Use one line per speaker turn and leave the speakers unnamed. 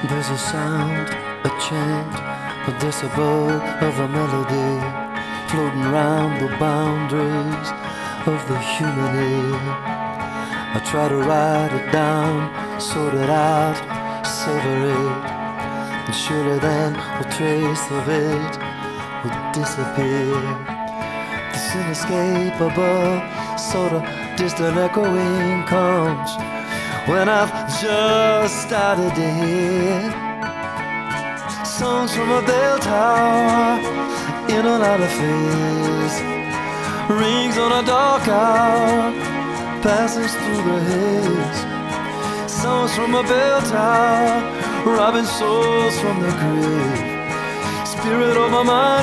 There's a sound, a chant, a decibel of a melody floating round the boundaries of the human ear. I try to write it down, sort it out, savor it, and surely then a trace of it will disappear. This inescapable, sort of distant echoing comes when I've just started to hear songs from a bell tower in a lot of face, rings on a dark hour, passes through the haze. Songs from a bell tower, robbing souls from the grave. Spirit of my mind